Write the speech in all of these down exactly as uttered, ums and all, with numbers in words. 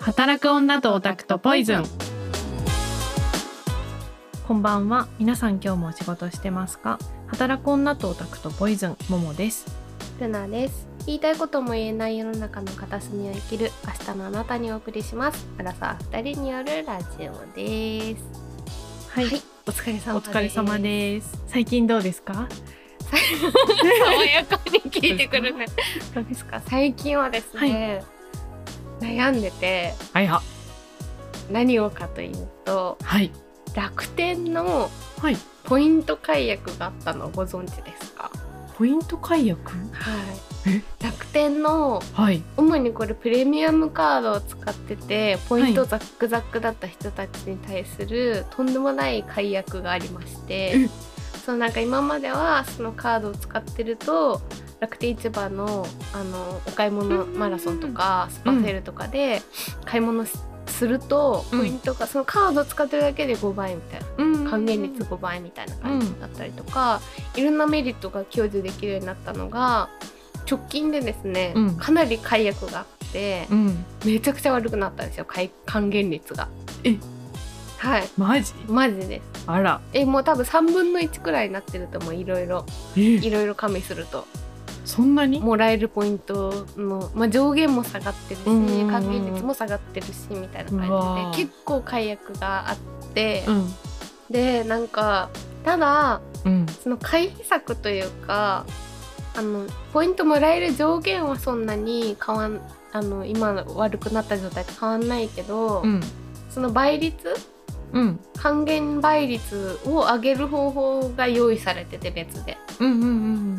働く女とオタクとポイズン。こんばんは。皆さん今日もお仕事してますか？働く女とオタクとポイズン、ももです。 ルナです。言いたいことも言えない世の中の片隅を生きる明日のあなたにお送りします。アラサーふたりによるラジオです。 はい、はい、 お疲れ様です。 お疲れ様です。最近どうですか？ 爽やかに聞いてくるね。どうですか？最近はですね、はい、悩んでて、 はいは何をかというと、 はい、 楽天のポイント解約があったのをご存知ですか？ ポイント解約？ はい。え楽天の、はい、主にこれプレミアムカードを使っててポイントザックザックだった人たちに対するとんでもない解約がありまして、そうなんか今まではそのカードを使ってると楽天市場の、あのお買い物マラソンとかスパセールとかで買い物するとポイントが、うん、そのカードを使ってるだけでごばいみたいな、うん、還元率ごばいみたいな感じだったりとか、うん、いろんなメリットが享受できるようになったのが直近でですね、うん、かなり解約があって、うん、めちゃくちゃ悪くなったんですよ、還元率が。えはい、 マジマジです。 あら、 えもう多分さんぶんのいちくらいになってると思う。いろいろいろいろ加味するとそんなにもらえるポイントの、まあ、上限も下がってるし還元率も下がってるしみたいな感じで結構解約があって、うん、でなんかただ、うん、その回避策というかあのポイントもらえる上限はそんなに変わんあの今悪くなった状態と変わんないけど、うん、その倍率うん、還元倍率を上げる方法が用意されてて別で、うんうんうん、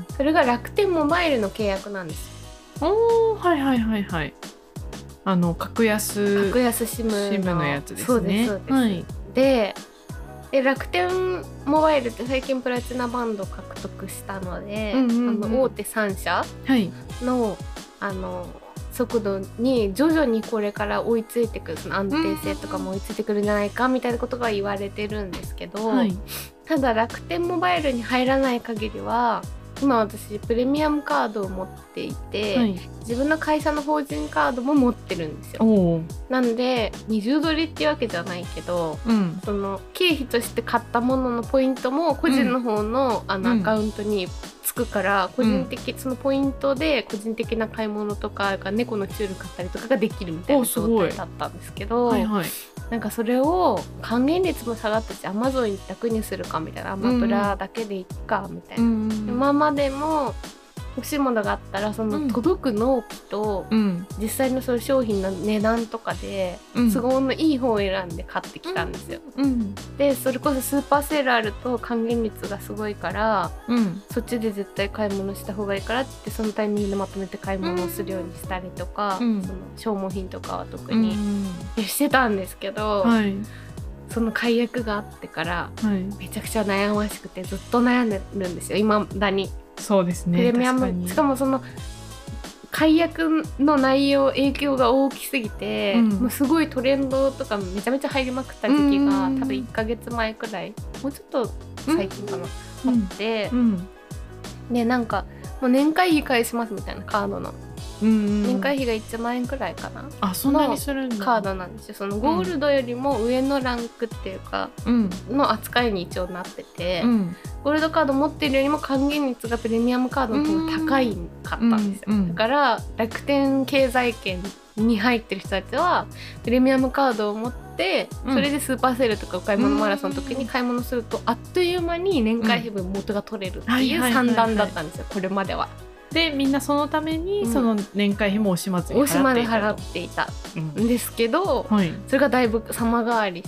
それが楽天モバイルの契約なんですよ。 おー、はいはいはいはい。あの格安格安シム の, シムのやつですね。 そうですそうです、はい、で, で楽天モバイルって最近プラチナバンド獲得したので、うんうんうん、あの大手さん社の、はい、あの速度に徐々にこれから追いついてくる、その安定性とかも追いついてくるんじゃないかみたいなことが言われてるんですけど、はい、ただ楽天モバイルに入らない限りは今私プレミアムカードを持っていて、はい、自分の会社の法人カードも持ってるんですよ。なんで二重取りっていうわけじゃないけど、うん、その経費として買ったもののポイントも個人の方の、うん、あのアカウントにつくから個人的、うん、そのポイントで個人的な買い物とかが猫のチュール買ったりとかができるみたいな状態だったんですけど、はいはい、なんかそれを還元率も下がったし Amazon 一択にするかみたいな、アマプラだけでいっかみたいな、うん、今までも欲しいものがあったらその届く納期と実際のその商品の値段とかで都合のいい方を選んで買ってきたんですよ、うん、でそれこそスーパーセールあると還元率がすごいから、うん、そっちで絶対買い物した方がいいからってそのタイミングでまとめて買い物をするようにしたりとか、うん、その消耗品とかは特にしてたんですけど、はい、その解約があってからめちゃくちゃ悩ましくてずっと悩んでるんですよ未だに。 そうですね、 プレミアムしかもその解約の内容影響が大きすぎて、うん、もうすごいトレンドとかめちゃめちゃ入りまくった時期が多分いっかげつまえくらいもうちょっと最近かな、うん、あって、うん、でなんかもう年会費返しますみたいなカードの、うん、年会費がいちまんえんくらいかな、 あそんなにするんだカードなんですよ。そのゴールドよりも上のランクっていうか、うん、の扱いに一応なってて、うん、ゴールドカード持ってるよりも還元率がプレミアムカードの方が高いかったんですよ、うんうん、だから楽天経済圏に入ってる人たちはプレミアムカードを持ってそれでスーパーセールとかお買い物マラソンの時に買い物するとあっという間に年会費分元が取れるっていう算段だったんですよ、これまでは。 でみんなそのためにその年会費も惜しまずに払っていた、惜しまず払っていたんですけど、うんはい、それがだいぶ様変わりして、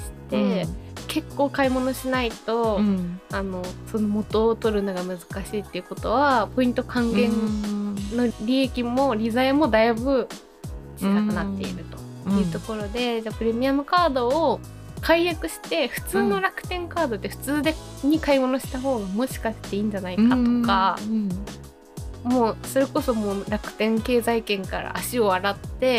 うん、結構買い物しないと、うん、あのその元を取るのが難しいっていうことはポイント還元の利益も利ざやもだいぶ小さくなっているというところで、じゃあプレミアムカードを解約して普通の楽天カードで普通でに買い物した方がもしかしていいんじゃないかとか、うんうん、もうそれこそもう楽天経済圏から足を洗って、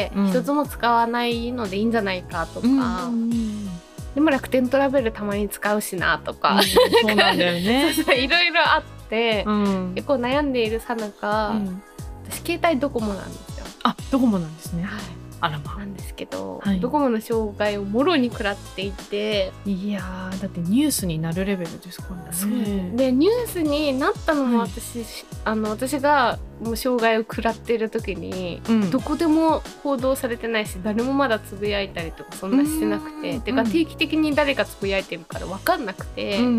うん、一つも使わないのでいいんじゃないかとか、うんうん、でも楽天トラベルたまに使うしなとか、うん、 そうなんだよねいろいろあって、うん、結構悩んでいるさなか、うん、私携帯ドコモなんですよ。 あ、ドコモなんですね。 はい、 あらまなんですけど、 はい、 ドコモの障害をもろに食らっていて、 いやーだってニュースになるレベルですからね。 そうでニュースになったのも私、はい、あの私がもう障害を食らっている時に、うん、どこでも報道されてないし、誰もまだつぶやいたりとかそんなしてなくて、てか定期的に誰がつぶやいてるから分かんなくて、うんうんうん、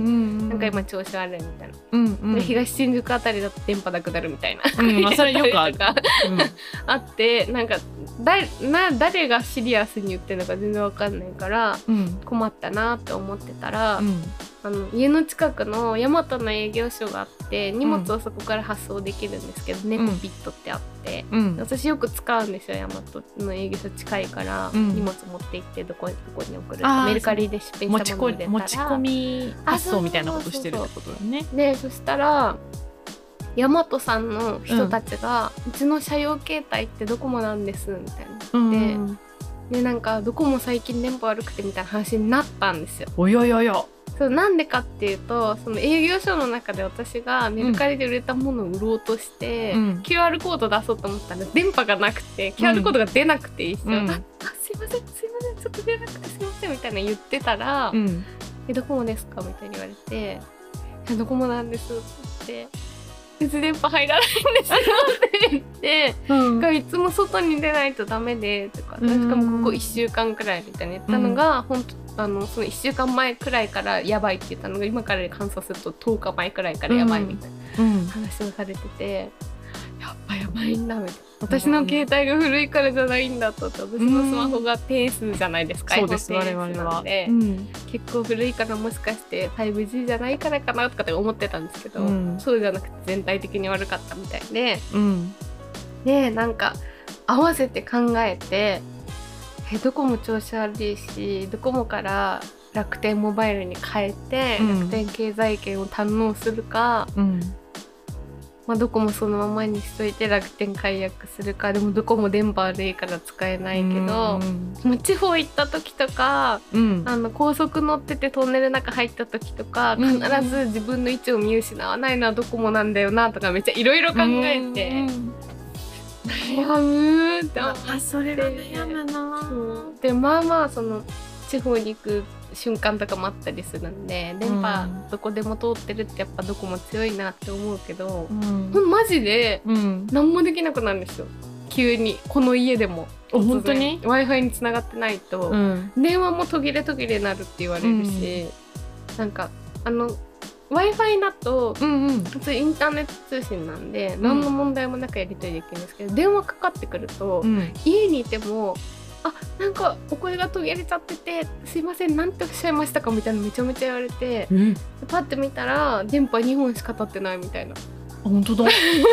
なんか今調子悪いみたいな、うんうん、で東新宿あたりだと電波なくなるみたいな、 うんまあ、それよくあるあってなんかだな誰がシリアスに言ってるのか全然わかんないから、うん、困ったなって思ってたら、うん、あの家の近くのヤマトの営業所があって荷物をそこから発送できるんですけど、うん、ネコピットってあって、うん、私よく使うんですよ。ヤマトの営業所近いから、うん、荷物持って行ってどこどこに送るメルカリで出品したもので持ち込み発送みたいなことしてるってことだね。 でそしたらヤマトさんの人たちが、うん、うちの社用携帯ってドコモなんですみたいな言って、うん、でなんかドコモ最近電波悪くてみたいな話になったんですよ。 およよよ。 そうなんでかっていうと、その営業所の中で私がメルカリで売れたものを売ろうとして、うん、キューアール コード出そうと思ったら電波がなくて キューアール コードが出なくて一緒、うん、あ, あすいませんすいませんちょっと出なくてすいませんみたいな言ってたら、うん、えドコモですかみたいに言われて、いやドコモなんですって言って、いつ電波入らないんですよって言って、うん、いつも外に出ないとダメでとか、しかもここいっしゅうかんくらいみたいな言ったのが、うん、本当あのそのいっしゅうかんまえくらいからやばいって言ったのが今から観察するととおかまえくらいからやばいみたいな話をされてて、うん、やっぱやばいんだみたいな、私の携帯が古いからじゃないんだと、私のスマホが低数じゃないですか、 うん、そうです我々は、うん、結構古いからもしかして ファイブジー じゃないからかなとかって思ってたんですけど、うん、そうじゃなくて全体的に悪かったみたいで、うん、でなんか合わせて考えて、えドコモ調子悪いしドコモから楽天モバイルに変えて、うん、楽天経済圏を堪能するか、うんまあ、ドコモそのままにしといて楽天解約するか、でもドコモ電波悪いから使えないけど、もう地方行った時とか、うん、あの高速乗っててトンネルの中入った時とか、必ず自分の位置を見失わないのはドコモなんだよなとかめっちゃいろいろ考えて、悩むって思って、 あそれは悩むな。 でまあまあその地方に行く瞬間とかもあったりするんで、電波どこでも通ってるってやっぱどこも強いなって思うけど、うん、ほんマジで何もできなくなるんですよ、急にこの家でも。 本当に Wi-Fi につながってないと、うん、電話も途切れ途切れになるって言われるし、うん、なんかあの Wi-Fi だと、うんうん、普通インターネット通信なんで、うん、何の問題もなくやり取りできるんですけど、電話かかってくると、うん、家にいてもあなんかお声が途切れちゃっててすいませんなんておっしゃいましたかみたいなめちゃめちゃ言われて、うん、パッて見たら電波にほんしか立ってないみたいな。 あ本当だ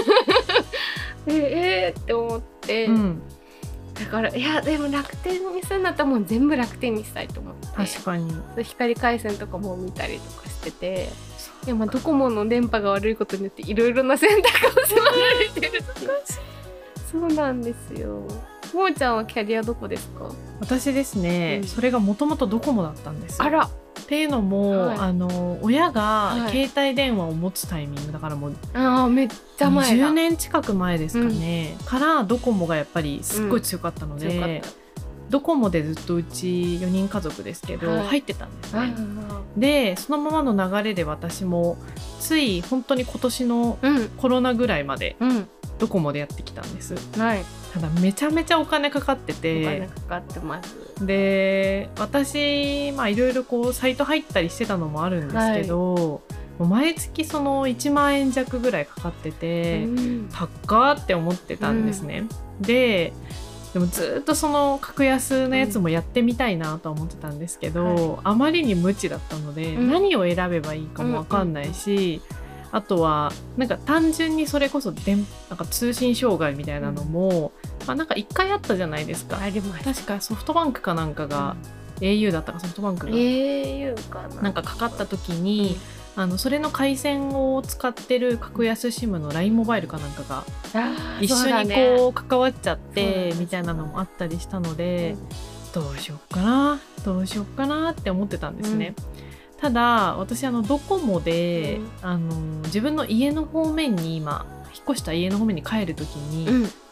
ええー、って思って、うん、だからいやでも楽天にするんだったらもう全部楽天にしたいと思って、 確かに光回線とかも見たりとかしてて、でもドコモの電波が悪いことによっていろいろな選択を迫られてるそうなんですよ。もーちゃんはキャリアどこですか？ 私ですね、うん、それがもともとドコモだったんですよ。 あらっていうのも、はい、あの親が携帯電話を持つタイミングだからもう、 はい、あめっちゃ前だじゅうねん近く前ですかね、うん、からドコモがやっぱりすっごい強かったので、うん、ドコモでずっとうちよにん家族ですけど、はい、入ってたんですね、はい、でそのままの流れで私もつい本当に今年のコロナぐらいまで、うんドコモでやってきたんです、はい、ただめちゃめちゃお金かかってて、 お金かかってます。 で私まあいろいろこうサイト入ったりしてたのもあるんですけど、はい、毎月そのいちまんえん弱ぐらいかかってて、うん、高って思ってたんですね、うん、ででもずっとその格安のやつもやってみたいなとは思ってたんですけど、うん、あまりに無知だったので、うん、何を選べばいいかも分かんないし、うんうんあとはなんか単純にそれこそ電なんか通信障害みたいなのも、うんまあ、なんかいっかいあったじゃないですか。 あります。 確かソフトバンクかなんかが、うん、エーユー だったかソフトバンクがエーユー かななんかかかった時に、うん、あのそれの回線を使ってる格安 シム の ライン モバイルかなんかが一緒にこう関わっちゃってみたいなのもあったりしたので、うん、どうしよっかなどうしよっかなって思ってたんですね、うんただ私あのドコモで、うん、あの自分の家の方面に今引っ越した家の方面に帰るときに、うん、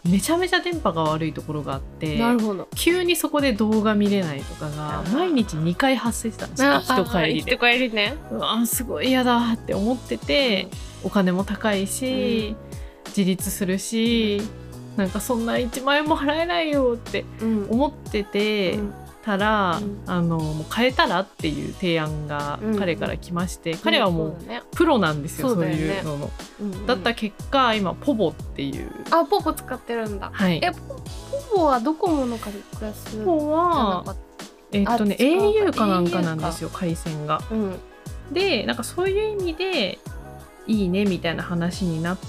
めちゃめちゃ電波が悪いところがあって、 なるほど、 急にそこで動画見れないとかが毎日にかい発生してたんですよ。行きと帰りで。 行きと帰りね。 うわすごい嫌だって思ってて、うん、お金も高いし、うん、自立するし、うん、なんかそんないちまん円も払えないよって思ってて、うんたら、うん、あのもう変えたらっていう提案が彼から来まして、うん、彼はもうプロなんですよ、うん、そういうのの、うんうん、だった結果今ポボっていう。 あ、ポボ使ってるんだ。 はい。 え、ポボはドコモのクラス？ ポボはえー、っとね エーユー かなんかなんですよ、回線が、うん、でなんかそういう意味でいいねみたいな話になって、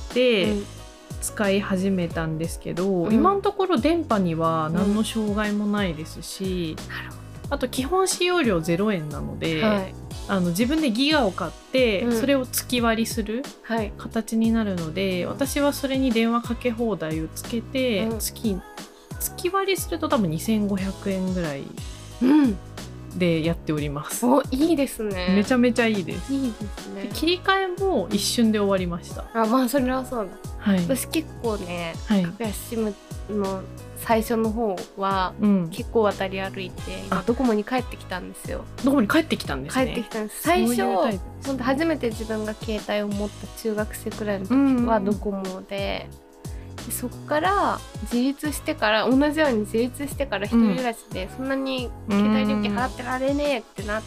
うん、使い始めたんですけど、うん、今のところ電波には何の障害もないですし、うん、あと基本使用料ゼロえんなので、はい、あの自分でギガを買って、うん、それを月割りする形になるので、はい、私はそれに電話かけ放題をつけて、うん、月, 月割りすると多分にせんごひゃくえんぐらいでやっております、うん、 おいいですね。 めちゃめちゃいいです。 いいですね。 切り替えも一瞬で終わりました。 あ、まあそれはそうだ。 はい、 私結構ね、格安 SIM の最初の方は結構渡り歩いて、うん、今ドコモに帰ってきたんですよ。 ドコモに帰ってきたんですね。 帰ってきたんです。最初本当初めて自分が携帯を持った中学生くらいの時はドコモで、うん、でそこから自立してから同じように自立してから一人暮らしで、そんなに携帯料金払ってられねえってなって、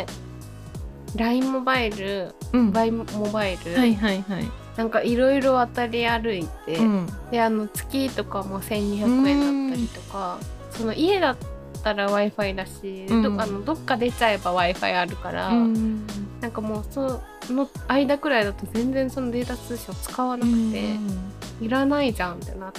うん、ライン モバイル、うん、バイモバイル、 はいはいはい、 なんかいろいろ渡り歩いて、うん、であの月とかもせんにひゃくえんだったりとか、その家だったら Wi-Fi だし、うん、ど, あのどっか出ちゃえば Wi-Fi あるから、うん、なんかもうその間くらいだと全然そのデータ通信を使わなくて、うん、いらないじゃんってなって、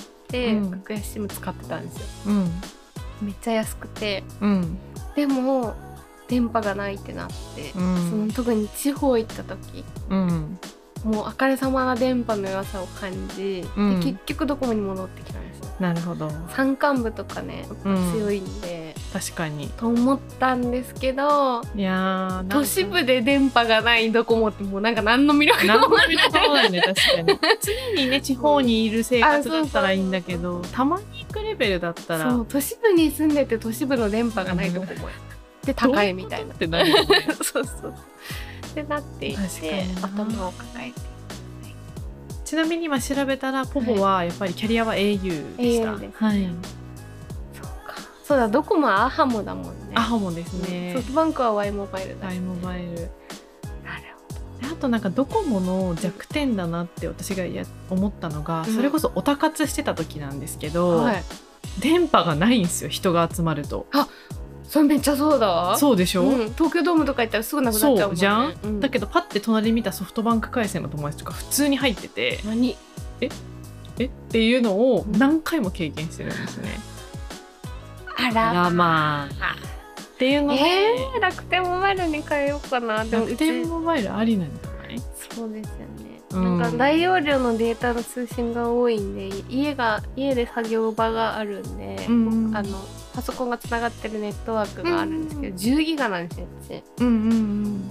うん、格安 SIM 使ってたんですよ、うん、めっちゃ安くて、うん、でも電波がないってなって、うん、その特に地方行った時、うんもうあからさまな電波の良さを感じ、うん、で結局ドコモに戻ってきたんですよ。 なるほど。 山間部とかね、うん、強いんで確かにと思ったんですけど、 いや都市部で電波がないドコモってもうなんか何の魅力もない。 そうだよね、確かに常にね地方にいる生活だったらいいんだけど、たまに行くレベルだったら、 そう都市部に住んでて都市部の電波がないドコモで高いみたいなってなる、ね、 そうそうってなっていて頭を抱えて、 ちなみに今調べたらポボはやっぱりキャリアは エーユー でした、 はい、はい、そうか、そうだ、ドコモはアハモだもんね。 アハモですね、 うん、ソフトバンクは Y モバイルだ。 Y モバイル。なるほど。あとなんかドコモの弱点だなって私がや思ったのが、うん、それこそオタ活してた時なんですけど、はい、電波がないんですよ、人が集まると。 あ、それめっちゃそうだわ。 そうでしょ、うん、 東京ドームとか行ったらすぐなくなっちゃうもんね。 そうじゃん、うん、だけどパッて隣見たソフトバンク回線の友達とか普通に入ってて、 何ええっていうのを何回も経験してるんですね、 うん、あら、 あらまあっていうので、 えー、楽天モバイルに変えようかな。 でも楽天モバイルありなんじゃない？ そうですよね、うん、なんか大容量のデータの通信が多いんで、家が家で作業場があるんで、うん、あのパソコンがつながってるネットワークがあるんですけど、うん、じゅうギガなんですよ、うち、うんうんうん、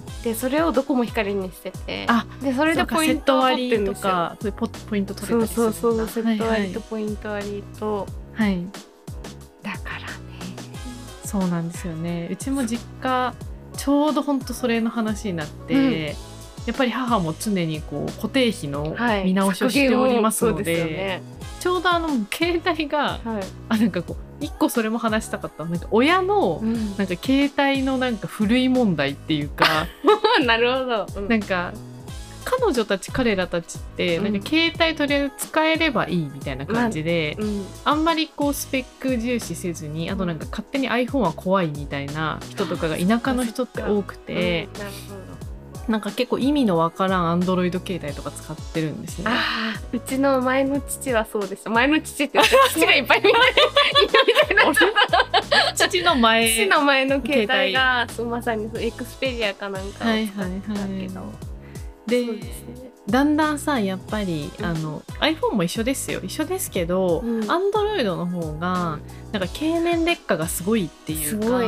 でそれをドコモ光にしてて、あでそれでポイントを取ってるんですよ。セット割りとかポイント取れたりするんだ。そうそうそう、セット割りとポイント割りと、はい、だからね、 そうなんですよね。うちも実家ちょうどほんとそれの話になって、うん、やっぱり母も常にこう固定費の見直しをしておりますので、はい、ね、ちょうどあの携帯が、はい、あなんかこう一個それも話したかった、なんか親の、うん、なんか携帯のなんか古い問題っていうかなるほど、うん、 なんか彼女たち彼らたちって、うん、なんか携帯とりあえず使えればいいみたいな感じで、まあうん、あんまりこうスペック重視せずに、あとなんか勝手に iPhone は怖いみたいな人とかが田舎の人って多くて、うん、なるほど、なんか結構意味のわからんアンドロイド携帯とか使ってるんですね。 あ、うちの前の父はそうでした。前の父って父がいっぱいいるみたいな父の前父の前の携帯がそうまさにそうエクスペリアかなんかを使ってたけど、はいはいはい、 で、そうですね、だんだんさやっぱり、うん、あの iPhone も一緒ですよ、一緒ですけど、うん、Android の方がなんか経年劣化がすごいっていうか、すごい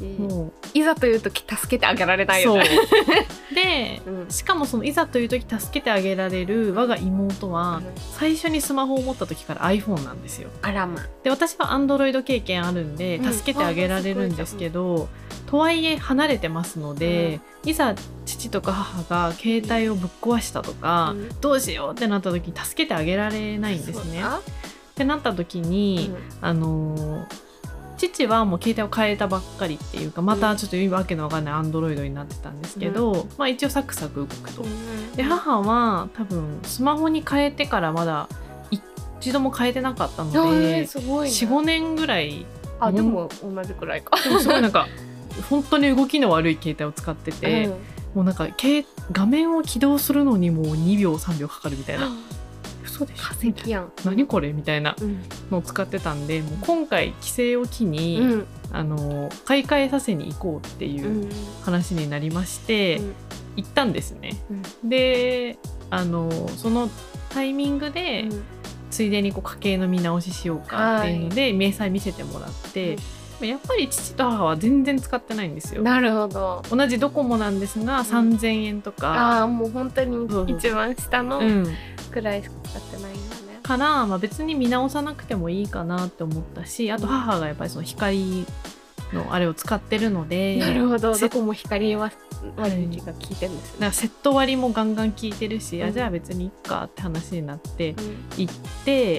もういざという時助けてあげられないよね。 で、うん、しかもそのいざという時助けてあげられる我が妹は、うん、最初にスマホを持った時から iPhone なんですよ。 あらま。 で私は Android 経験あるんで助けてあげられるんですけど、うん、とはいえ離れてますので、うん、いざ父とか母が携帯をぶっ壊したとか、うん、どうしようってなった時に助けてあげられないんですね。ってなった時に、うん、あのー父はもう携帯を変えたばっかりっていうかまたちょっとわけのわかんないアンドロイドになってたんですけど、うん、まあ一応サクサク動くと、うん、で母は多分スマホに変えてからまだ一度も変えてなかったので、 えーすごいね、 よん、ごねんぐらい。 あでも同じくらいか。 でもすごいなんか本当に動きの悪い携帯を使ってて、うん、もうなんか画面を起動するのにもうにびょうさんびょうかかるみたいな。嘘でしょ、 化石やん、 何これみたいなのを使ってたんで、うん、もう今回規制を機に、うん、あの買い替えさせに行こうっていう話になりまして、うん、行ったんですね、うん、であのそのタイミングで、うん、ついでにこう家計の見直ししようかっていうので、はい、明細見せてもらって、うん、やっぱり父と母は全然使ってないんですよ。 なるほど。 同じドコモなんですが、うん、さんぜんえんとか、 ああもう本当に一番下のくらいしか使ってないんだね。 から、まあ、別に見直さなくてもいいかなって思ったし、あと母がやっぱりその光のあれを使ってるので、 なるほど、どこも光割引が効いてるんですね。 なんかセット割もガンガン効いてるし、うん、あじゃあ別にいっかって話になって行って、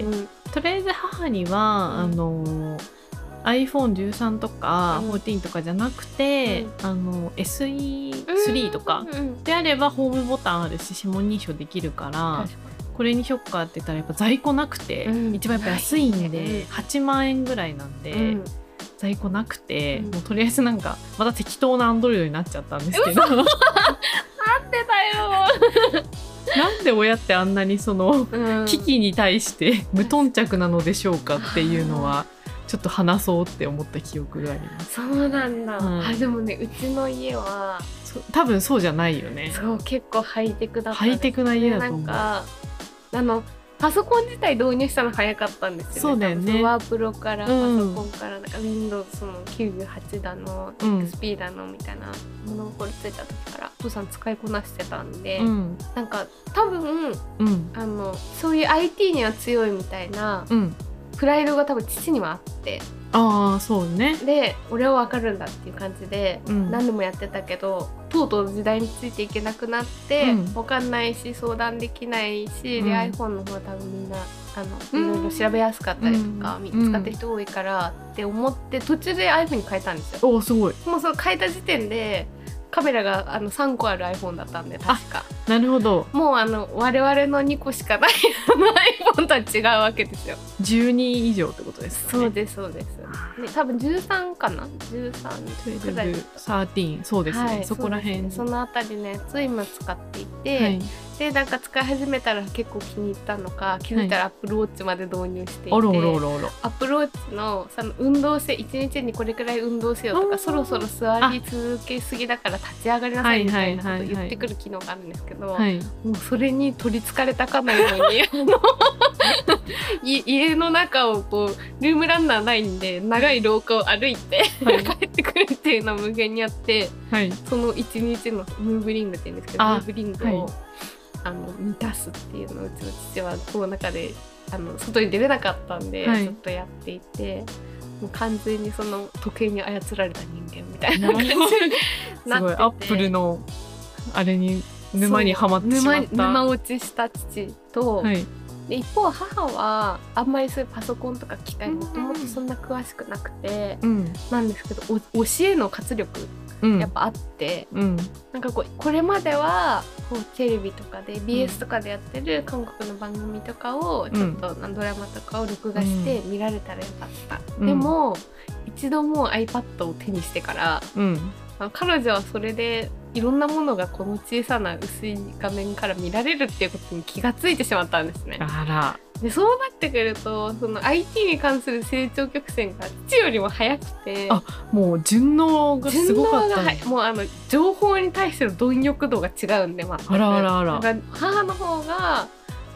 うん、とりあえず母には、うん、あの アイフォンじゅうさん とか、うん、じゅうよんとかじゃなくて、うん、あの エスイースリー とかであればホームボタンあるし指紋認証できるから、これにしよっかって言ったらやっぱ在庫なくて、うん、一番やっぱ安いんではちまんえんぐらいなんで、うん、在庫なくて、うん、もうとりあえずなんかまた適当なアンドロイドになっちゃったんですけどなんでだよなんで親ってあんなにその、うん、危機に対して無頓着なのでしょうかっていうのはちょっと話そうって思った記憶があります。 そうなんだ、うん、あでもねうちの家は多分そうじゃないよね。 そう結構ハイテクだった、 ハイテクな家だと思う。 なんかあのパソコン自体導入したの早かったんですよね。 そうだよね。 ワープロからパソコンからなんか ウィンドウズ のきゅうじゅうはちだの、うん、エックスピー だのみたいなものがこれついた時からお父さん使いこなしてたんで、うん、なんか多分、うん、あのそういう アイティー には強いみたいな、うん、プライドが多分父にはあって。 ああそうね。 で俺は分かるんだっていう感じで、うん、何でもやってたけどとうとう時代についていけなくなって、うん、分かんないし相談できないし、うん、で iPhone の方は多分みんなあのいろいろ調べやすかったりとか、うん、使ってる人多いからって思って途中で iPhone に変えたんですよ。 おすごい。 もうその変えた時点でカメラがあのさんこある iPhone だったんで確か。 なるほど。 もうあの我々のにこしかないあの iPhone とは違うわけですよ。 じゅうに以上ってことですかね。 そうですそうです。ね、多分じゅうさんかなじゅうさんくらい。じゅうさんそうですね、はい、そこら辺そ,、ね、そのあたりのやつを今使っていて、はい、でなんか使い始めたら結構気に入ったのか気づいたら Apple Watch まで導入していて、はい、Apple Watch のその運動性いちにちにこれくらい運動せよとかそろそろ座り続けすぎだから立ち上がりなさいみたいなこと言ってくる機能があるんですけど、はい、もうそれに取りつかれたかのようにあの家の中をこうルームランナーないんで長い廊下を歩いて、はい、帰ってくるっていうのも無限にあって、はい、そのいちにちのムーブリングって言うんですけどムーブリングを、はい、あの満たすっていうのをうちの父はコロナ禍であの外に出れなかったんで、はい、ずっとやっていてもう完全にその時計に操られた人間みたいな感じになっててすごいアップルのあれに沼にはまってしまった沼, 沼落ちした父と、はい、で一方母はあんまりそういうパソコンとか機械もともとそんな詳しくなくて、うん、なんですけど教えの活力やっぱあって、うん、なんかこうこれまではこうテレビとかで ビーエス とかでやってる韓国の番組とかをちょっと、うん、ドラマとかを録画して見られたらよかった、うん、でも一度もう iPad を手にしてから、うん、彼女はそれでいろんなものがこの小さな薄い画面から見られるっていうことに気がついてしまったんですね。 あら。 でそうなってくるとその アイティー に関する成長曲線が父よりも早くて、 あもう順応がすごかった、 ね、もうあの情報に対しての貪欲度が違うんで、まあ、 あらあらあら。 母の方が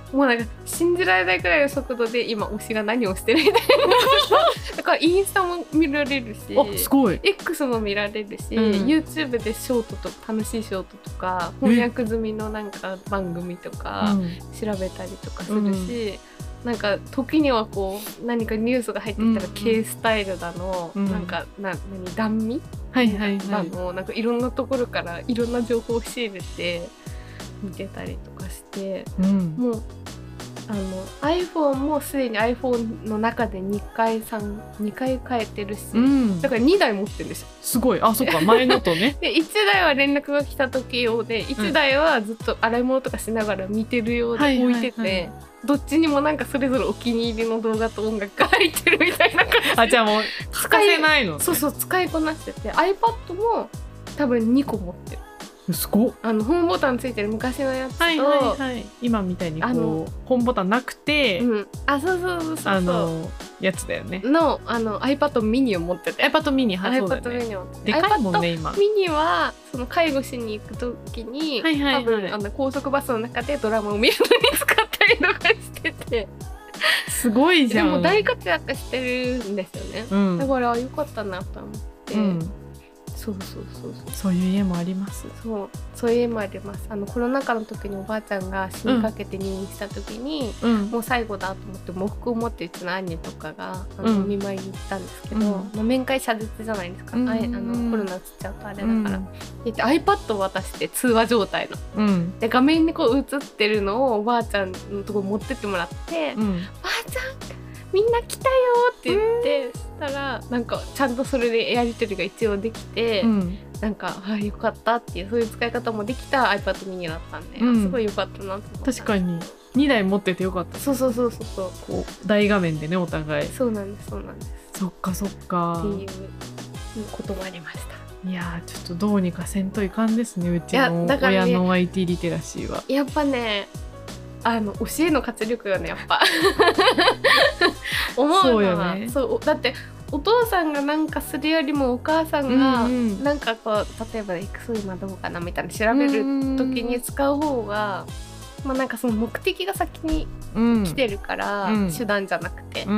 もうなんか信じられないくらいの速度で今推しが何をしてるみたいなだからインスタも見られるし、 あすごい X も見られるし、うん、YouTube でショートと楽しいショートとか翻訳済みのなんか番組とか調べたりとかするし、うん、なんか時にはこう何かニュースが入ってきたら K スタイルだの、うん、なんかな何断味はいはいはい、なんかいろんなところからいろんな情報を仕入れて見てたりとかして、うん、もうあの iPhone もすでに iPhone の中でにかいさんにかい変えてるし、うん、だからにだい持ってるんですよ。 すごい。あ、そっか、前のとねでいちだいは連絡が来た時用でいちだいはずっと洗い物とかしながら見てるようで置いてて、はいはいはい、どっちにもなんかそれぞれお気に入りの動画と音楽が入ってるみたいな感じ。 あ、じゃあもう欠かせないのね。 そうそう、使いこなしてて iPad も多分にこ持ってる。 すごっ。 あのホームボタンついてる昔のやつと、 はいはいはい、今みたいにこうホームボタンなくて、 うん、あそうそうそうそう、 あのやつだよねのあの iPad mini を持ってて iPad mini はそうだよね。 iPad mini を持ってて、 でかいもんね今。 iPad mini はその介護しに行く時に、はいはいはい、多分あの高速バスの中でドラマを見るのに使ったりとかしててすごいじゃん。 でも大活躍してるんですよね、うん、だからよかったなと思って、うん、そうそうそうそう、 そういう家もあります。 そうそういう家もあります。あのコロナ禍の時におばあちゃんが死にかけて入院した時に、うん、もう最後だと思って喪服を持ってうちの兄とかがあの、うん、お見舞いに行ったんですけど、うん、もう面会謝絶じゃないですか、うん、ああのコロナ移っちゃうとあれだから、うん、で iPad を渡して通話状態の、うん、で画面にこう映ってるのをおばあちゃんのところ持ってってもらって、うん、ばあちゃんみんな来たよって言って、そしたらなんかちゃんとそれでやり取りが一応できて、うん、なんかあよかったっていうそういう使い方もできた iPad mini だったんで、うん、すごいよかったなと思った。 確かににだい持っててよかった。 そうそうそうそうそう、 こう大画面でねお互い。 そうなんですそうなんです。 そっかそっかっていうこともありました。 いやちょっとどうにかせんといかんですね、うちの親の アイティー リテラシーは。 やっぱねあの教えの活力よねやっぱ思うのはそうよね。そうだってお父さんがなんかするよりもお母さんがなんかこう、うんうん、例えば X 今どうかなみたいな調べる時に使う方が、まあ、なんかその目的が先に来てるから、うん、手段じゃなくて、うん、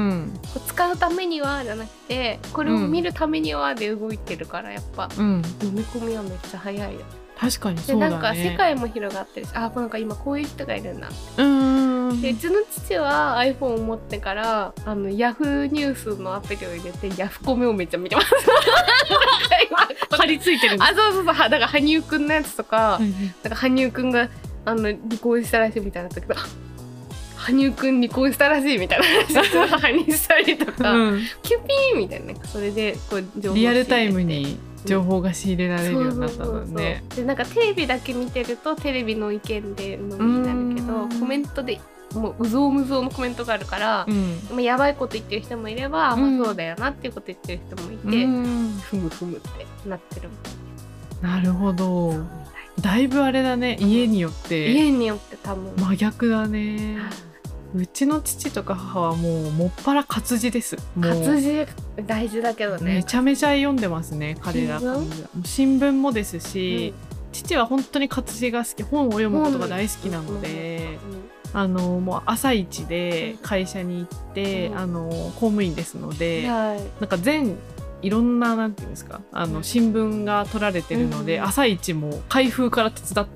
こう使うためにはじゃなくてこれを見るためにはで動いてるからやっぱ、うん、読み込みはめっちゃ早いよ。 確かにそうだね。 でなんか世界も広がってるし、あなんか今こういう人がいるんだって。うんでうちの父は iPhone を持ってからあの Yahoo ニュースのアプリを入れてヤフコメをめっちゃ見てます張り付いてるんです。 あそうそうそう、だから羽生くんのやつとか、うん、なんか羽生くんがあの離婚したらしいみたいな時とか羽生くん離婚したらしいみたいな話を母にしたりとか、うん、キュピーみたいなそれでこう情報リアルタイムに情報が仕入れられるようになったのね。 でなんかテレビだけ見てるとテレビの意見でのになるけどコメントでもううぞうむぞうのコメントがあるから、うん、やばいこと言ってる人もいれば、うん、まあそうだよなっていうこと言ってる人もいて、うん、ふむふむってなってるもん。 なるほど。だいぶあれだね、家によって家によって多分真逆だね。うちの父とか母はもうもっぱら活字です。もう活字大事だけどね。 めちゃめちゃ読んでますね彼ら。新聞もですし、うん、父は本当に活字が好き、本を読むことが大好きなので、うん、あのもう朝一で会社に行って、うん、あの公務員ですので、はい、なんか全いろんななんていうんですか、あの新聞が取られてるので、うん、朝一も開封から手伝って、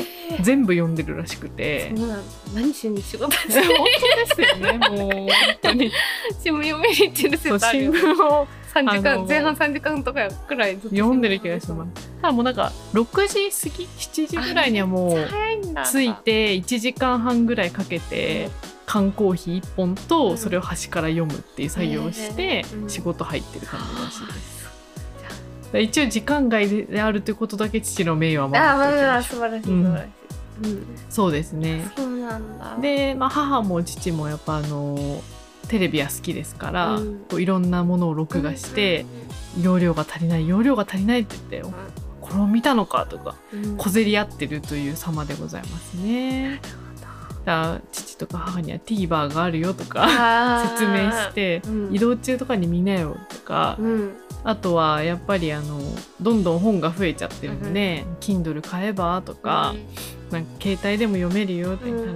えー、全部読んでるらしくて。 そうなんだ。何しに仕事してる本当ですよね。もう本当に新聞読みに行ってる説あるよね。新聞をさんじかん前半さんじかんとかくらいずっと読んでる気がします。ただもうなんかろくじ過ぎしちじぐらいにはもう着いていちじかんはんぐらいかけて、うん缶コーヒーいっぽんとそれを端から読むっていう作業をして仕事入ってる感じらしいです、うん、一応時間外であるということだけ父の名誉は守っておきましょう。 あ、素晴らしい素晴らしい、 うん、そうですね。 そうなんだ。 で、まあ、母も父もやっぱあのテレビは好きですから、うん、こういろんなものを録画して、うん、容量が足りない容量が足りないって言って、うん、これを見たのかとか、うん、小競り合ってるという様でございますね。父とか母には TVer があるよとか説明して、うん、移動中とかに見なよとか、うん、あとはやっぱりあのどんどん本が増えちゃってるんで、うん、Kindle 買えばとか、うん、なんか携帯でも読めるよって言ったら、うん、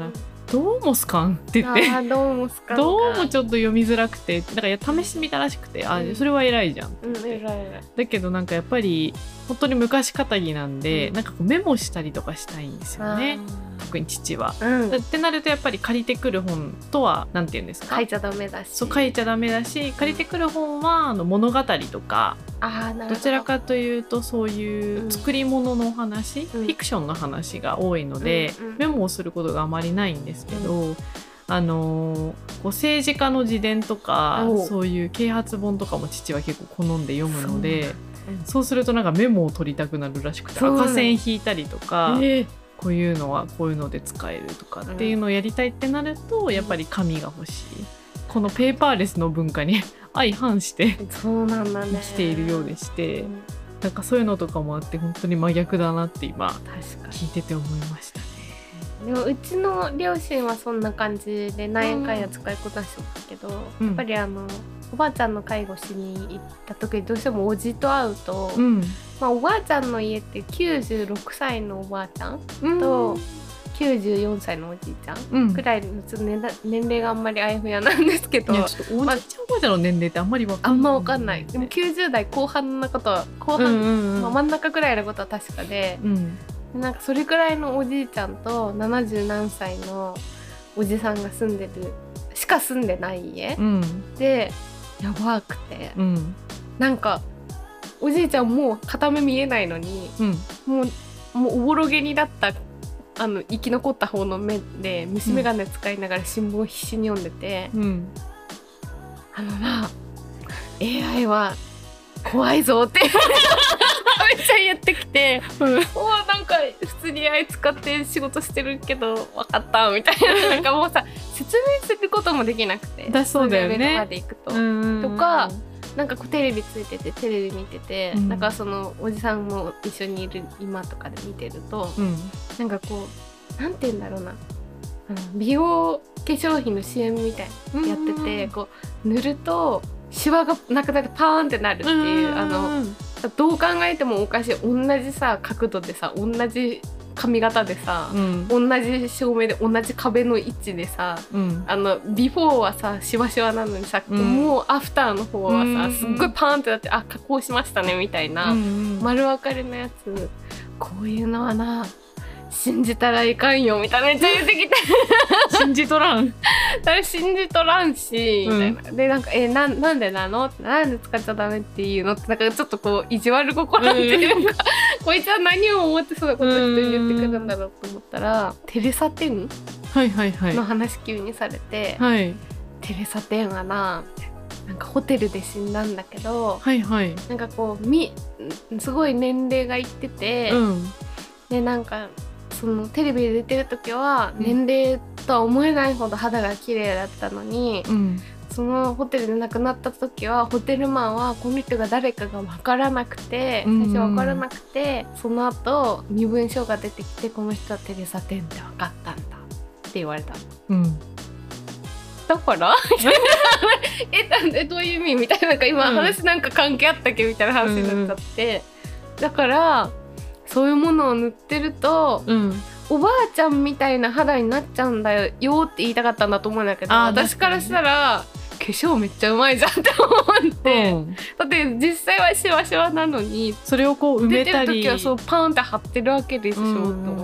どうもスカンって言ってあどうもスカンどうもちょっと読みづらくて、だから試してみたらしくて、うん、あそれは偉いじゃんって言って、うん、偉い偉い。だけどなんかやっぱり本当に昔かたぎなんで、うん、なんかこうメモしたりとかしたいんですよね、特に父は、うん、ってなるとやっぱり借りてくる本とはなんて言うんですか、 書いちゃダメだし、 そう書いちゃダメだし、借りてくる本はあの物語とか、 あどちらかというとそういう作り物のお話、うん、フィクションの話が多いので、うんうん、メモをすることがあまりないんですけど、うん、あのこう政治家の自伝とかそういう啓発本とかも父は結構好んで読むので、そう、うん、そうするとなんかメモを取りたくなるらしくて、赤線引いたりとか、えー、こういうのはこういうので使えるとかっていうのをやりたいってなると、うん、やっぱり紙が欲しい、このペーパーレスの文化に相反してそうなんだね、 生きているようでして、うん、なんかそういうのとかもあって本当に真逆だなって今聞いてて思いましたね。 でもうちの両親はそんな感じで何円かや使いこなしてますけど、うん、やっぱりあのおばあちゃんの介護しに行った時にどうしてもおじと会うと、うん、まあ、おばあちゃんの家ってきゅうじゅうろくさいのおばあちゃんと、うんきゅうじゅうよんさいのおじいちゃんくらいの、ちょっと 年, 年齢があんまりあやふやなんですけど、 いやちょっとおじいちゃんおばあちゃんの年齢ってあんまり分かんない、 あんま分かんない。でもきゅうじゅう代後半のことは後半、うんうんうんまあ、真ん中くらいのことは確かで、うん、なんかそれくらいのおじいちゃんとななじゅうなんさいのおじさんが住んでるしか住んでない家、うん、でやばくて、うん、なんかおじいちゃんもう片目見えないのに、うん、もうもうおぼろげになったあの生き残った方の目で虫眼鏡使いながら新聞を必死に読んでて、うん、あのな エーアイ は怖いぞってめっちゃ言ってきて、うん、おなんか普通に エーアイ 使って仕事してるけど分かったみたいな、なんかもうさ説明することもできなくて、 だそうだよね、 レベルまで行くと、うんとかなんかこうテレビついててテレビ見てて、うん、なんかそのおじさんも一緒にいる今とかで見てると、うん、なんかこうなんて言うんだろうな、あの美容化粧品の シーエム みたいなやってて、こう塗るとシワがなくなってパーンってなるっていう、あのどう考えてもおかしい、同じさ角度でさ同じ髪型でさ、うん、同じ照明で同じ壁の位置でさ、うん、あのビフォーはさシワシワなのにさ、うん、もうアフターの方はさ、うん、すっごいパーンってなって、あ加工しましたねみたいな、うん、丸分かりのやつ、こういうのはな信じたらいかんよみたいなめっちゃ言ってきて信じとらん信じとらんし、うん、みたいなでなんかえな, なんでなのなんで使っちゃダメっていうのってなんかちょっとこう意地悪心っていうか、うん、こいつは何を思ってそうなこと人に言ってくるんだろうと思ったら、うん、テレサテンの話急にされて、はいはい、テレサテンはななんかホテルで死んだんだけど、はいはい、なんかこうみすごい年齢がいってて、うん、でなんかそのテレビで出てる時は年齢とは思えないほど肌が綺麗だったのに、うん、そのホテルで亡くなった時はホテルマンはこの人が誰かが分からなくて、最初分からなくて、うん、その後身分証が出てきてこの人はテレサテンって分かったんだって言われたの、うん、だからえなんでどういう意味みたいな、なんか今話なんか関係あったっけみたいな話になっちゃって、うん、だからそういうものを塗ってると、うん、おばあちゃんみたいな肌になっちゃうんだよって言いたかったんだと思うんだけど、私からしたら化粧めっちゃうまいじゃんって思って、うん、だって実際はシワシワなのにそれをこう埋めたり出てる時はそうパーンって貼ってるわけでしょ、うん、と思って、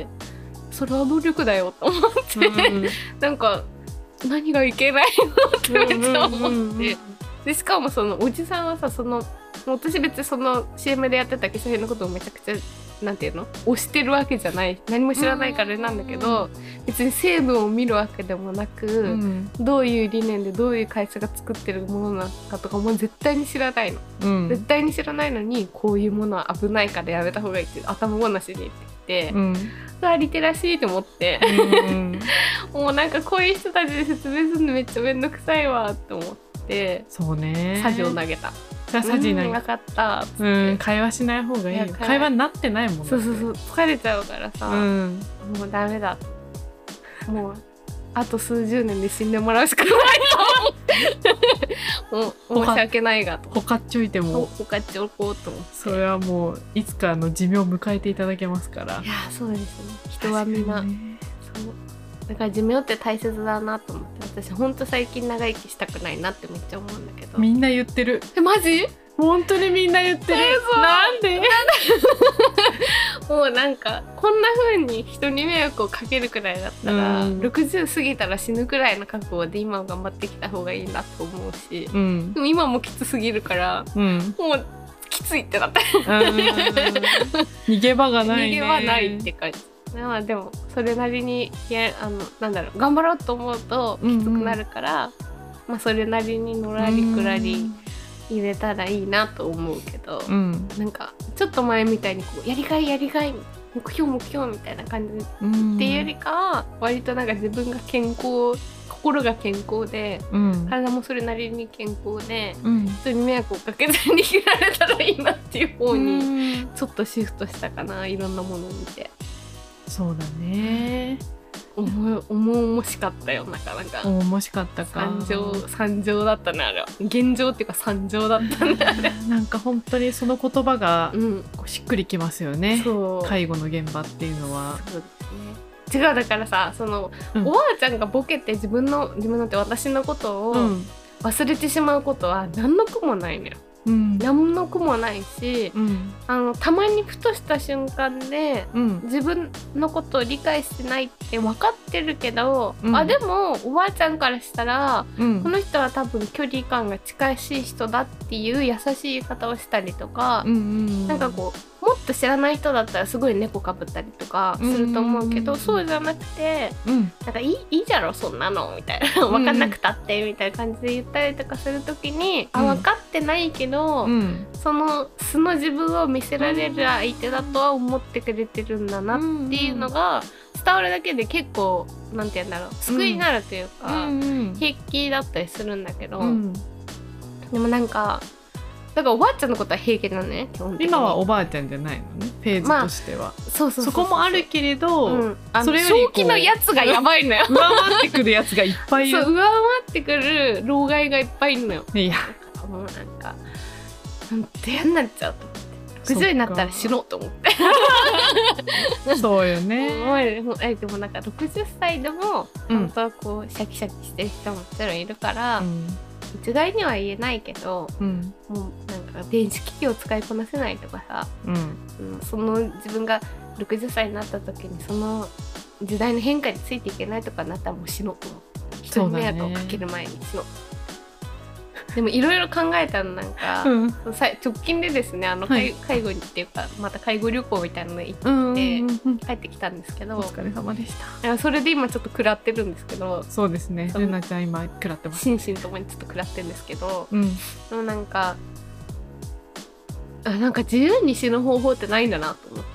それは努力だよと思って、うん、なんか何がいけないのってめっちゃ思って、うんうんうんうん、でしかもそのおじさんはさ、その私別にその シーエム でやってた化粧品のことをめちゃくちゃなんていうの推してるわけじゃない、何も知らないからなんだけど、別に成分を見るわけでもなく、うん、どういう理念でどういう会社が作ってるものなのかとかも絶対に知らないの、うん、絶対に知らないのにこういうものは危ないからやめた方がいいって頭ごなしに言ってきて、うん、あリテラシーと思って、うん、もうなんかこういう人たちで説明するのめっちゃめんどくさいわって思って、 そうね、 サジを投げた。 サジ投げた、うん、 分かったっつって、 うん、会話しない方がいいよ、会話になってないもんね。 そうそうそう、疲れちゃうからさ、うん、もうダメだ、もうあと数十年で死んでもらうしかないと思ってもう申し訳ないがとほかっちょいてもほかっちょこうと思って、 それはもういつかの寿命を迎えていただけますから。 いやそうですね、人はみんな、ね、そうだから寿命って大切だなと思って、私ほんと最近長生きしたくないなってめっちゃ思うんだけど。 みんな言ってる。 え、マジ？ 本当にみんな言ってる。なんで？ もうなんかこんな風に人に迷惑をかけるくらいだったら、うん、ろくじゅう過ぎたら死ぬくらいの覚悟で今頑張ってきた方がいいなと思うし、うん、でも今もきつすぎるから、うん、もうきついってなった。 逃げ場がないね。 逃げ場ないって感じ。まあでもそれなりにやあのなんだろう頑張ろうと思うときつくなるから、うんうん、まあそれなりにのらりくらり入れたらいいなと思うけど、うん、なんかちょっと前みたいにこうやりがいやりがい目標目標みたいな感じっていうよりかは、割となんか自分が健康、心が健康で、うん、体もそれなりに健康で、うん、人に迷惑をかけずに生きられたらいいなっていう方にちょっとシフトしたかな、いろんなものを見て。 そうだね。 重々しかったよ、なかなか。 重しかったか。 惨状、惨状だったね、あれは。現状っていうか惨状だったね、あれ。 なんか本当にその言葉がしっくりきますよね、うん、介護の現場っていうのは。 そうですね。違う、だからさ、その、うん、おばあちゃんがボケて自分の、自分のって私のことを忘れてしまうことは何の苦もないのよ。うん、何の苦もないし、うん、あのたまにふとした瞬間で、うん、自分のことを理解してないって分かってるけど、うん、あでもおばあちゃんからしたら、うん、この人は多分距離感が近しい人だっていう優しい言い方をしたりとか、うんうん、なんかこうもっと知らない人だったらすごい猫かぶったりとかすると思うけど、うん、そうじゃなくて、うん、なんかいい、いいじゃろそんなのみたいな分かんなくたってみたいな感じで言ったりとかするときに、うん、あ分かってないけど、うん、その素の自分を見せられる相手だとは思ってくれてるんだなっていうのが伝わるだけで結構なんて言うんだろう、救いになるというか、うん、平気だったりするんだけど、うん、でもなんかだからおばあちゃんのことは平気なのね、基本的に。 今はおばあちゃんじゃないのね、フェーズとしては。まあ、 そうそうそうそう、 そこもあるけれど、うん、 あのそれより正気のやつがやばいのよ。 上回ってくるやつがいっぱいいる。 そう、上回ってくる老害がいっぱいいるのよ。いや、もうなんかほんと嫌になっちゃうと思って。ろくじゅうになったら死のうと思って。 そうよね。 えでもなんかろくじゅっさいでも本当はこうシャキシャキしてる人ももちろんいるから、うん、一概には言えないけど、うん、もうなんか電子機器を使いこなせないとかさ、うんうん、その自分がろくじゅっさいになった時にその時代の変化についていけないとかなったらもう死のうと思って、人に迷惑をかける前に死のう。でもいろいろ考えたのなんか、うん、直近でですね、あの、はい、介護にっていうかまた介護旅行みたいなの行って、うんうんうん、帰ってきたんですけど、 お疲れ様でした。 それで今ちょっと食らってるんですけど。 そうですね、ルナちゃん今食らってます。 心身ともにちょっと食らってるんですけど、うん、でもなんかあなんか自由に死ぬ方法ってないんだなと思って。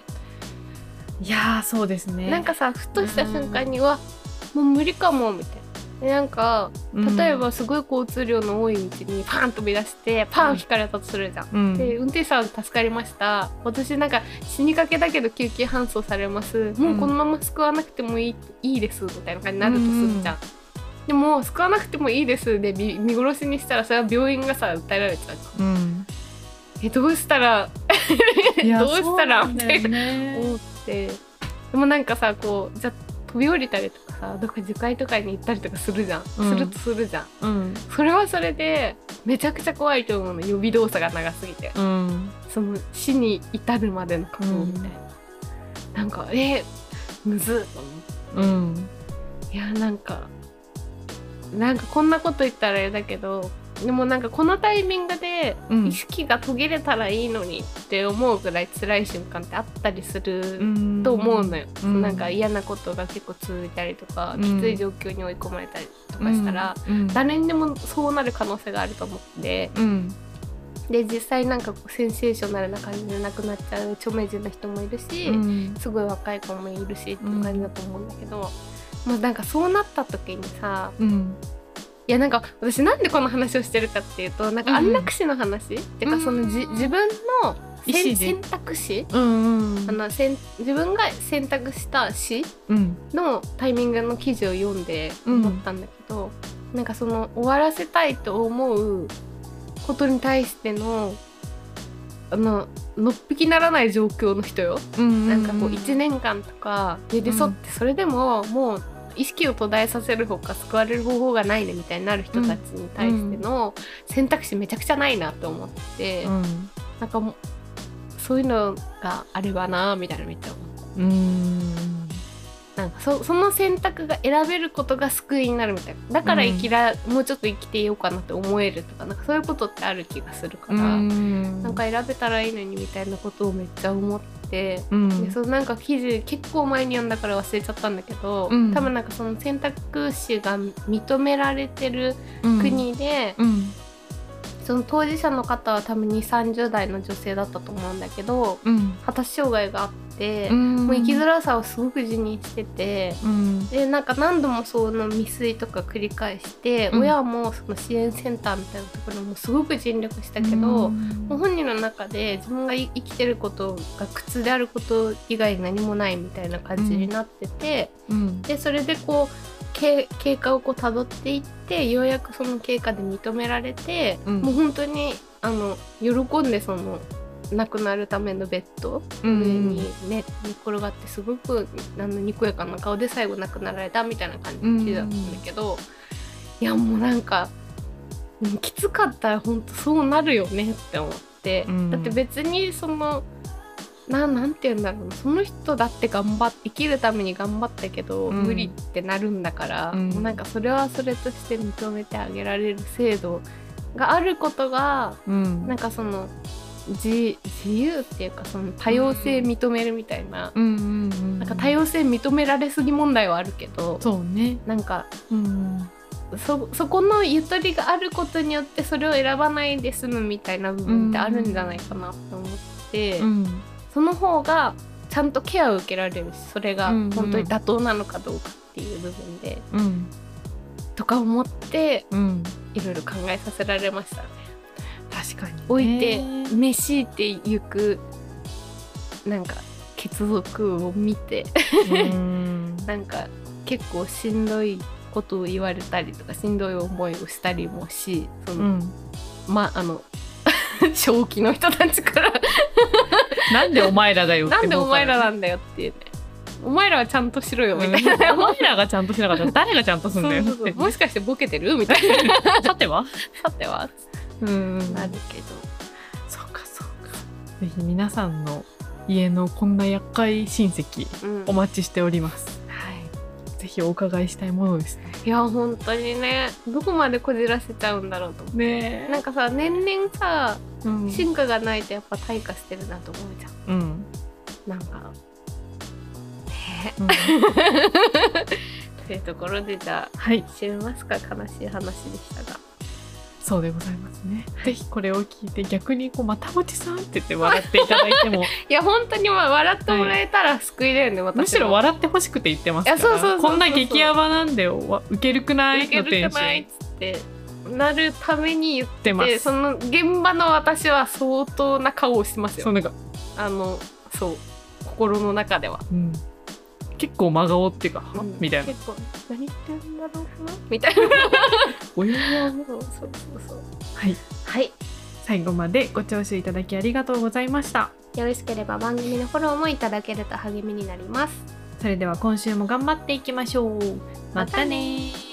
いやーそうですね。 なんかさふとした瞬間にはもう無理かもみたいな。なんか例えばすごい交通量の多い道にパン飛び出してパン引かれたとするじゃん、うん、で運転手さん助かりました、私なんか死にかけだけど救急搬送されます、うん、もうこのまま救わなくてもいい、いいですみたいな感じになるとするじゃん、うん、でも救わなくてもいいですで見殺しにしたらそれは病院がさ訴えられちゃうじゃん、うん、えどうしたらどうしたらみたいな思って、でもなんかさこうじゃ飛び降りたりとかさどっか樹海とかに行ったりとかするじゃん、うん、するとするじゃん、うん、それはそれでめちゃくちゃ怖いと思うの、予備動作が長すぎて、うん、その死に至るまでの覚悟みたいな、うん、なんかえー、むずっと思って、うん、いやなんかなんかこんなこと言ったらあれだけどでもなんかこのタイミングで意識が途切れたらいいのにって思うぐらい辛い瞬間ってあったりすると思うのよ、うん、なんか嫌なことが結構続いたりとか、うん、きつい状況に追い込まれたりとかしたら、うん、誰にでもそうなる可能性があると思って、うん、で実際なんかこうセンセーショナルな感じで亡くなっちゃう著名人の人もいるし、うん、すごい若い子もいるしっていう感じだと思うんだけど、もうなんかそうなった時にさ、うんいやなんか私なんでこの話をしてるかっていうとなんか安楽死の話、うん、っていうかそのじ自分の選択肢、うんうん、あのせん自分が選択した死のタイミングの記事を読んで思ったんだけど、うん、なんかその終わらせたいと思うことに対してのあののっぴきならない状況の人よ、うんうんうん、なんかこういちねんかんとか寄り添ってそれでももう意識を途絶えさせるほか救われる方法がないねみたいになる人たちに対しての選択肢めちゃくちゃないなと思って、うん、なんかもうそういうのがあればなみたいなめっちゃ思う。うーんなんか そ, その選択が選べることが救いになるみたいな。だから生きら、うん、もうちょっと生きていようかなって思えるとか、なんかそういうことってある気がするから、うんなんか選べたらいいのにみたいなことをめっちゃ思って、うん、でそのなんか記事結構前に読んだから忘れちゃったんだけど、うん、多分なんかその選択肢が認められてる国で、うんうんその当事者の方は多分にじゅう、さんじゅう代の女性だったと思うんだけど、うん、発達障害があって、うん、もう生きづらさをすごく自認してて、うん、でなんか何度もその未遂とか繰り返して、うん、親もその支援センターみたいなところもすごく尽力したけど、うん、もう本人の中で自分が生きてることが苦痛であること以外何もないみたいな感じになってて、うん、でそれでこう経, 経過をこう辿っていってようやくその経過で認められて、うん、もう本当にあの喜んでその亡くなるためのベッド上に、ね、寝転がってすごくあのにこやかな顔で最後亡くなられたみたいな感じだったんだけど、うん、いやもうなんかきつかったら本当そうなるよねって思って、うん、だって別にそのな, なんて言うんだろうなその人だって頑張って生きるために頑張ったけど、うん、無理ってなるんだから、うん、もうなんかそれはそれとして認めてあげられる制度があることが、うん、なんかその 自, 自由っていうかその多様性認めるみたいな、うん、なんか多様性認められすぎ問題はあるけど、 そうね、 なんか、うん、そ, そこのゆとりがあることによってそれを選ばないで済むみたいな部分ってあるんじゃないかなと思って、うんその方がちゃんとケアを受けられるしそれが本当に妥当なのかどうかっていう部分で、うんうん、とか思って、うん、いろいろ考えさせられましたね。 確かに、ね、 置いて召しってゆくなんか血族を見てうんなんか結構しんどいことを言われたりとかしんどい思いをしたりもしその、うん、まあの正気の人たちからなんでお前らだよってなんでお前らなんだよっていうねお前らはちゃんとしろよみたいな、 うん、お前らがちゃんとしなかったら誰がちゃんとすんだよってそうそうそうもしかしてボケてるみたいなさてはさてはうんなるけどそうかそうかぜひ皆さんの家のこんな厄介親戚、うん、お待ちしております、はい、ぜひお伺いしたいものですね。 いや本当にねどこまでこじらせちゃうんだろうと思って、ね、なんかさ年々さ、うん、進化がないとやっぱ退化してるなと思うじゃん、うん、なんかね、うん、というところでじゃあ、はい、締めますか。悲しい話でしたがそうでございますね、はい、ぜひこれを聞いて逆にこうまたもちさんって言って笑っていただいてもいや本当に笑ってもらえたら救いだよね、はい、 むしろ笑ってほしくて言ってますからそうそうそうそうこんな激ヤバなんでウケるくないのテンションっつってなるために言ってます。その現場の私は相当な顔をしてますよ。 そうなんかあのそう心の中では、うん、 結構真顔っていうか、うん、みたいな結構何言ってんだろうなみたいなおややそうそうそうはい、はい、最後までご聴取いただきありがとうございました。 よろしければ番組のフォローもいただけると励みになります。 それでは今週も頑張っていきましょう。またね。